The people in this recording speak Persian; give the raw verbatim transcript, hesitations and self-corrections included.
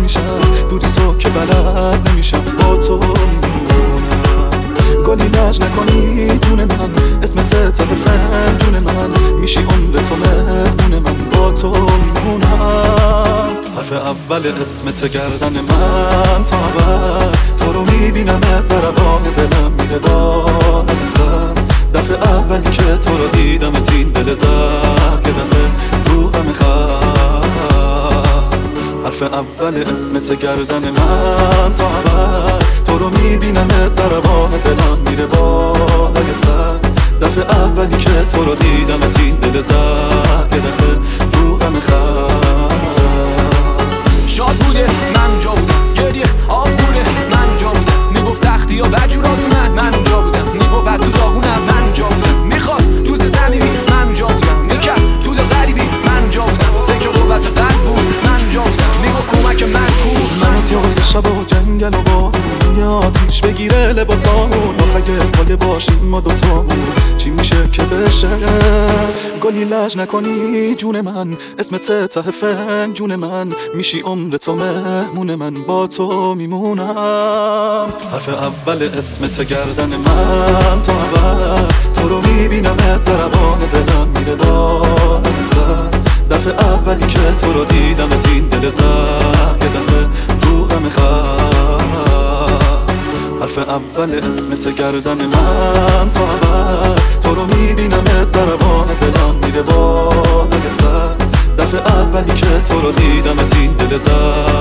نمیشم، بودی تو که بلد نمیشم با تو میمونم. گلی لج نکنی جون من، اسمت ته فنجون من، میشی عمر تو مهمون من، با تو میمونم. حرف اول اسمت گردن من تا بعد، تو رو میبینم ضربان دلم میره بالا بزن. دفعه اولی که تو رو دیدم تین دل زد، یه دفعه روحم خواهد. حرف اول اسمت گردن من تا بعد، تو رو میبینم ضربان دلم میره بالا بزن. دفعه اولی که تو رو دیدم تین دل زد، یه دفعه روحم خواهد. شاد بوده من جا بودم، گریه آب بوده من جا بودم، میگفت تختی یا بجور آزونه من جا بودم، میگفت از تو داغونم من جا بودم، میخواست دوست زمینی من جا بودم، میکرد تو دل غریبی من جا بودم، فکر قوت قلب بود من جا بودم، میگفت کمک من کو. منو توی شب و جنگل و بارون، یه آتیش بگیره لباسامون، اگه پایه باشیم ما دوتامون چی میشه که بشه. گلی لج نکنی جون من، اسمت ته فنجون من، میشی عمر تو مهمون من، با تو میمونم. حرف اول اسمت گردن من تا بعد، تو رو میبینم ضربان دلم میره بالا بزن. دفعه اولی که تو رو دیدم تین دل زد، یه دفعه روحم خواهد. حرف اول اسمت گردن من تا بعد، تو رو میبینم ضربان دلم میره بالا بزن. دفعه اولی که تو رو دیدم تین دل زد،